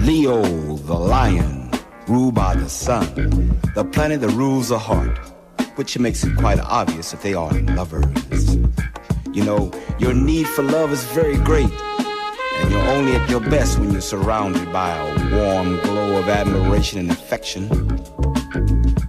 Leo, the lion, ruled by the sun, the planet that rules the heart, which makes it quite obvious that they are lovers. You know, your need for love is very great, and you're only at your best when you're surrounded by a warm glow of admiration and affection.